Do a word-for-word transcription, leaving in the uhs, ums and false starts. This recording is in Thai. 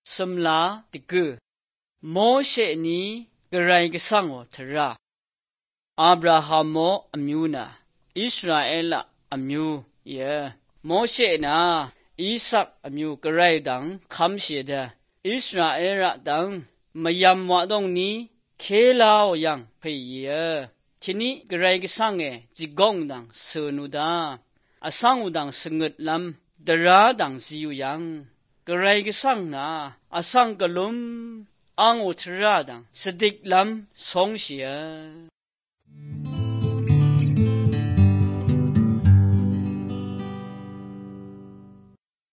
สมลาติกโมเชนีกระไรก็สังโอทระอับราฮัมโมอมิวนาอิสราเอลอมิวเยโมเชนาอิสักอมิวกระไรดังคำเสียดอิสราเอลดังมายำว่าตรงนี้เคลาวยังเพียทีนี้กระไรก็สังเอจิกงดังเสนุดาอาสังอุดังสงดลำดราดังซิวยังกระไรก็สังนาอาสังกลุมอังอุทราดังสดิกลำสงเสีย